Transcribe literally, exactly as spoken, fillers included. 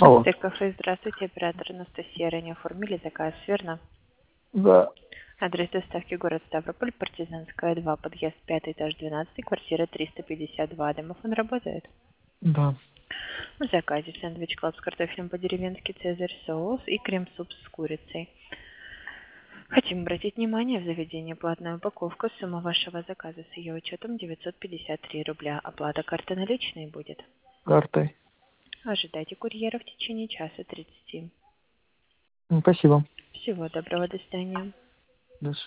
Алло. ТКФ, здравствуйте, оператор Анастасия. Ранее оформили заказ, верно? Да, Адрес доставки город Ставрополь, Партизанская, два, подъезд пятый, этаж двенадцатый, квартира триста пятьдесят два. Домофон работает? да. В заказе сэндвич клаб с картофелем по-деревенски, цезарь соус и крем-суп с курицей. Хотим обратить внимание, в заведении платная упаковка. Сумма вашего заказа с ее учетом девятьсот пятьдесят три рубля. Оплата карты наличной будет. Картой. Ожидайте курьера в течение часа тридцати. М, Спасибо. Всего доброго, до свидания. До свидания.